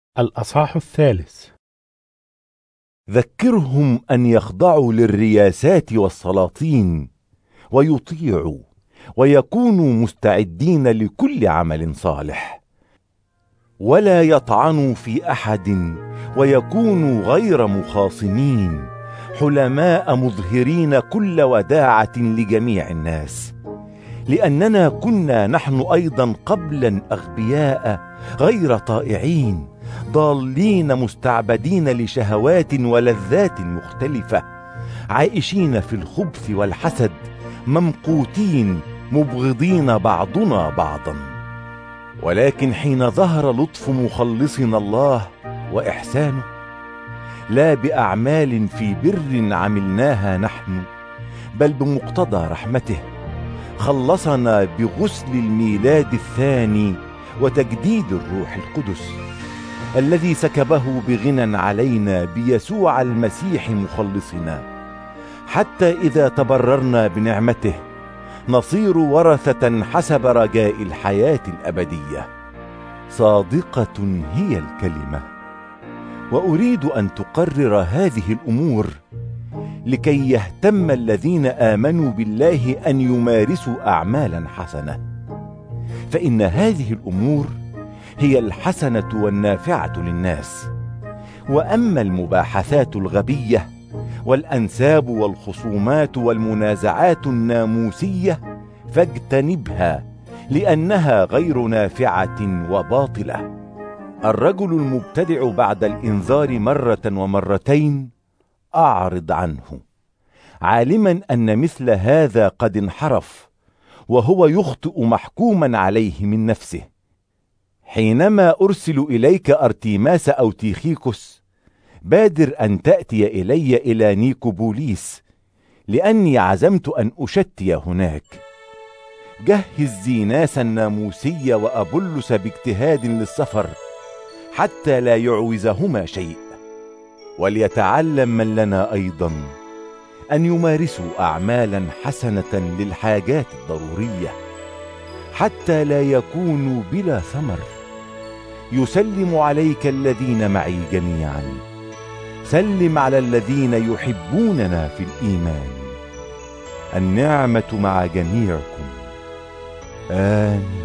الأصحاح 3. ذكرهم أن يخضعوا للرياسات والسلاطين ويطيعوا ويكونوا مستعدين لكل عمل صالح، ولا يطعنوا في أحد، ويكونوا غير مخاصمين، حلماء مظهرين كل وداعة لجميع الناس، لأننا كنا نحن أيضا قبلا أغبياء غير طائعين، ضالين مستعبدين لشهوات ولذات مختلفة، عائشين في الخبث والحسد، ممقوتين مبغضين بعضنا بعضا. ولكن حين ظهر لطف مخلصنا الله وإحسانه، لا بأعمال في بر عملناها نحن، بل بمقتضى رحمته، خلصنا بغسل الميلاد الثاني وتجديد الروح القدس، الذي سكبه بغنى علينا بيسوع المسيح مخلصنا، حتى إذا تبررنا بنعمته نصير ورثة حسب رجاء الحياة الأبدية. صادقة هي الكلمة، وأريد أن تقرر هذه الأمور لكي يهتم الذين آمنوا بالله أن يمارسوا أعمالا حسنة، فإن هذه الأمور هي الحسنة والنافعة للناس. وأما المباحثات الغبية والأنساب والخصومات والمنازعات الناموسية فاجتنبها، لأنها غير نافعة وباطلة. الرجل المبتدع بعد الإنذار مرة ومرتين أعرض عنه، عالما أن مثل هذا قد انحرف، وهو يخطئ محكوما عليه من نفسه. حينما أرسل إليك أرتيماس أو تيخيكوس، بادر أن تأتي إلى نيكوبوليس، لأني عزمت أن أشتي هناك. جهز زيناس الناموسي وأبلس باجتهاد للسفر، حتى لا يعوزهما شيء. وليتعلم من لنا أيضا أن يمارسوا أعمالا حسنة للحاجات الضرورية، حتى لا يكونوا بلا ثمر. يسلم عليك الذين معي جميعا. سلم على الذين يحبوننا في الإيمان. النعمة مع جميعكم. آمين.